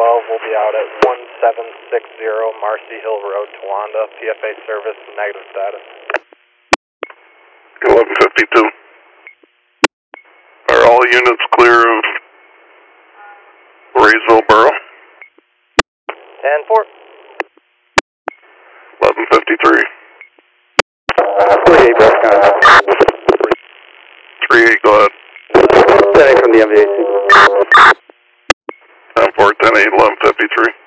will be out at 1760 Marcy Hill Road, Towanda. PFA service, negative status. 1152. Are all units clear of Raysville Borough? 10-4. 1153. 38, Brooks County. 38, go ahead. 10 from the MVAC. 10-4, 10-8, 1153.